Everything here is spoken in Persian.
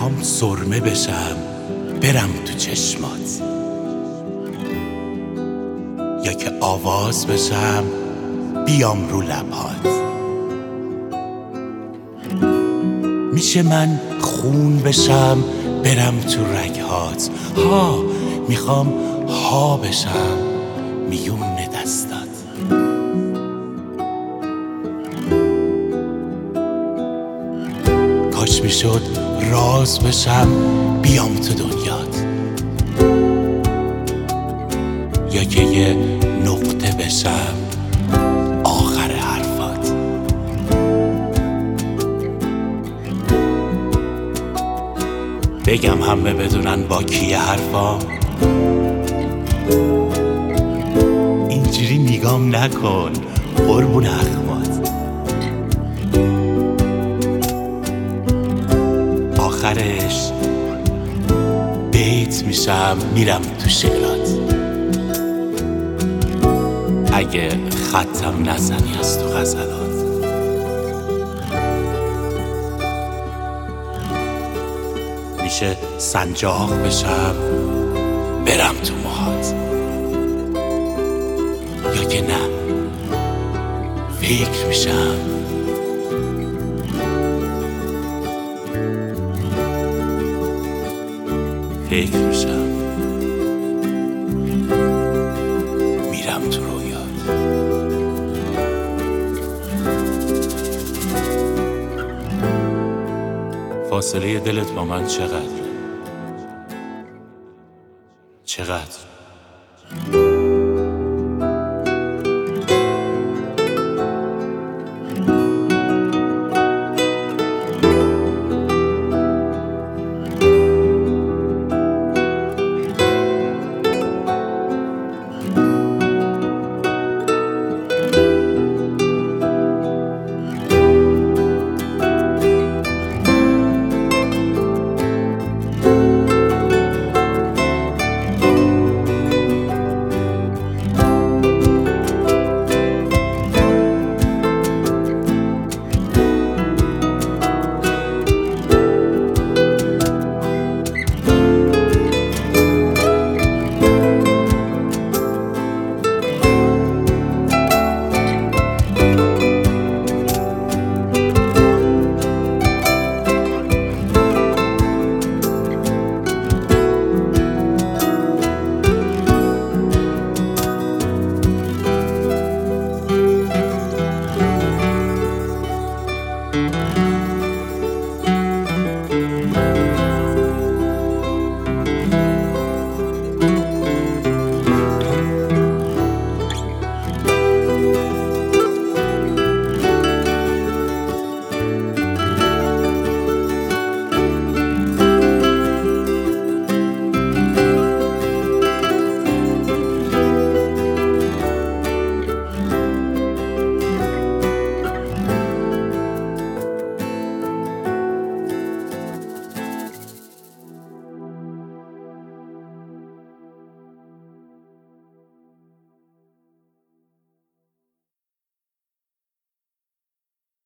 میخوام سرمه بشم برم تو چشمات، یا که آواز بشم بیام رو لبات. میشه من خون بشم برم تو رگهات، میخوام ها بشم میون دستات. کاش میشد راز بشم بیام تو دنیات، یا که یه نقطه بشم آخر حرفات. بگم همه بدونن با کیه حرفام، اینجوری نگام نکن قربون اخوات. آخرش بیت میشم میرم تو شعرات، اگه خطم نزنی از تو غزلات. میشه سنجاق بشم برم تو موهات، یا که نه فکر میشم میرم تو رویات. فاصله دلت با من چقدر؟